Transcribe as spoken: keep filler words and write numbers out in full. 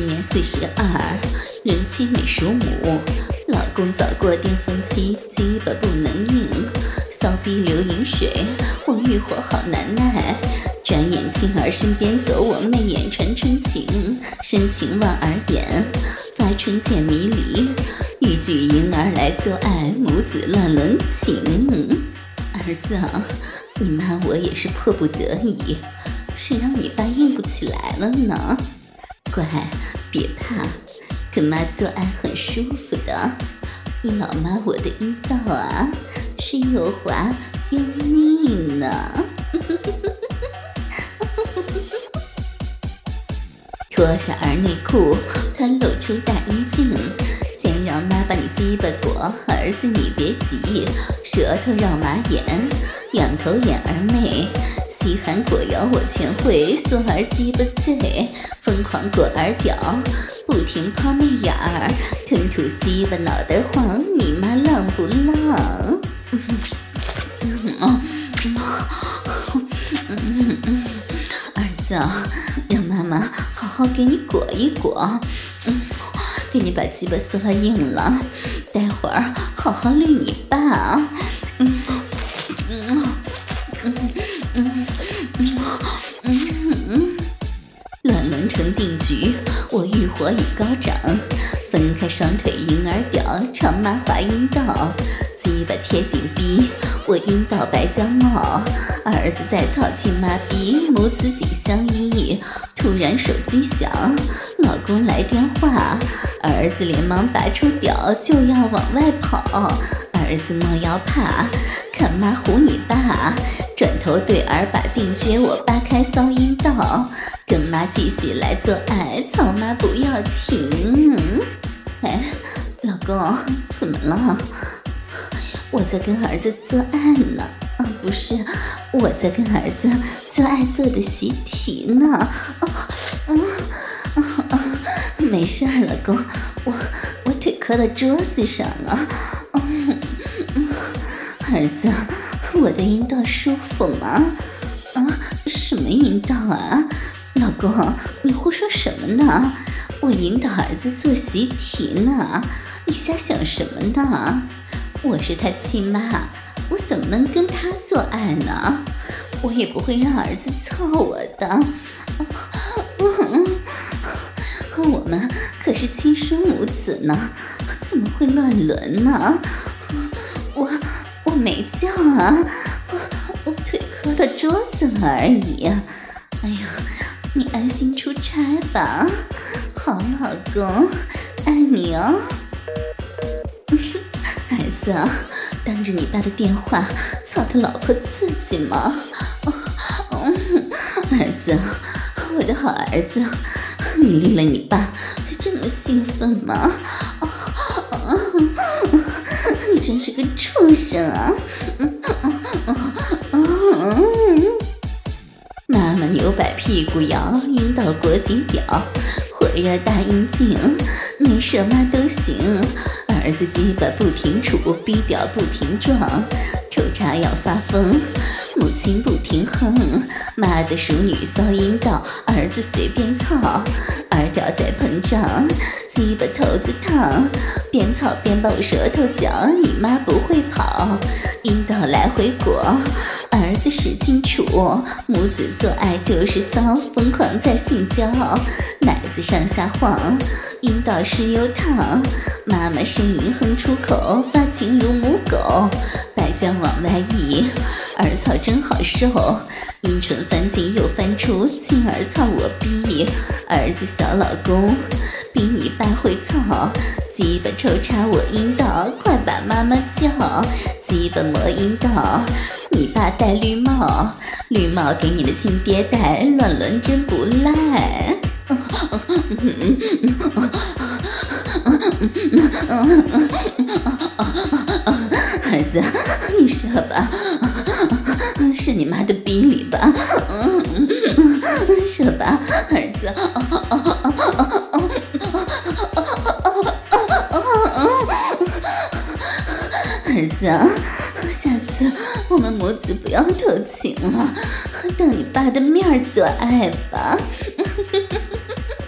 今年四十二，人妻美属母，老公早过巅峰期，鸡巴不能硬，骚逼流饮水，我欲火好难耐。转眼妻儿身边走，我媚眼传真情，深情望儿眼，发春见迷离，欲举婴儿来做爱，母子乱伦情。儿子啊，你妈我也是迫不得已，谁让你爸硬不起来了呢？乖，别怕，跟妈做爱很舒服的。你老妈我的阴道啊，是又滑又腻呢。脱下儿内裤，他露出大阴茎，先让妈把你鸡巴裹，儿子你别急，舌头绕马眼，仰头眼儿媚，西韩果摇我全会，嗦儿鸡巴醉，疯狂裹儿屌，不停抛媚眼儿，吞吐鸡巴脑袋晃，你妈浪不浪？嗯嗯嗯嗯嗯、儿子，让妈妈好好给你裹一裹，嗯，给你把鸡巴撕了硬了，待会儿好好绿你爸。嗯嗯嗯嗯嗯嗯嗯，乱伦成定局，我欲火已高涨，分开双腿，婴儿屌，长麻滑阴道，鸡巴贴紧逼，我阴道白浆冒，儿子在操亲妈逼，母子紧相依。突然手机响，老公来电话，儿子连忙拔出屌就要往外跑，儿子莫要怕，看妈唬你爸，转头对儿把定决，我扒开骚阴道，跟妈继续来做爱，操妈不要停。哎，老公怎么了？我在跟儿子做爱呢，啊，不是，我在跟儿子做爱做的习题呢。哦，嗯、啊啊，没事，老公，我我腿磕到桌子上了。嗯嗯，儿子，我的阴道舒服吗？啊，什么阴道啊？老公，你胡说什么呢？我引导儿子做习题呢，你瞎想什么呢？我是他亲妈，我怎么能跟他做爱呢？我也不会让儿子操我的。我们可是亲生母子呢，怎么会乱伦呢？我我没叫啊，我我腿磕到桌子了而已。哎呀，你安心出差吧，好老公，爱你哦。孩子，当着你爸的电话操他老婆刺激吗？哦嗯、儿子，我的好儿子，你离了你爸就这么兴奋吗？哦哦、你真是个畜生啊！嗯嗯嗯嗯、妈妈扭摆屁股摇，阴道裹紧屌，火热大阴茎，没什么都行。儿子鸡巴不停杵，逼屌不停撞，抽插要发疯，母亲不停哼，妈的熟女骚阴道，儿子随便操，儿屌在膨胀，鸡巴头子烫，边操边把我舌头嚼，你妈不会跑，阴道来回裹，儿子使劲杵，母子做爱就是骚，疯狂在性交，奶子上下晃，阴道湿又烫，妈妈呻吟哼出口，发情如母狗，白浆往外溢，儿操真好受，阴唇翻进又翻出，进儿操我逼，儿子小老公，比你爸会操，鸡巴抽插我阴道，快把妈妈叫，鸡巴磨阴道，你爸戴绿帽，绿帽给你的亲爹戴，乱伦真不赖。儿子，你射吧，是你妈的逼里吧？射吧，儿子。儿子，下次我们母子不要偷情了，当你爸的面做爱吧。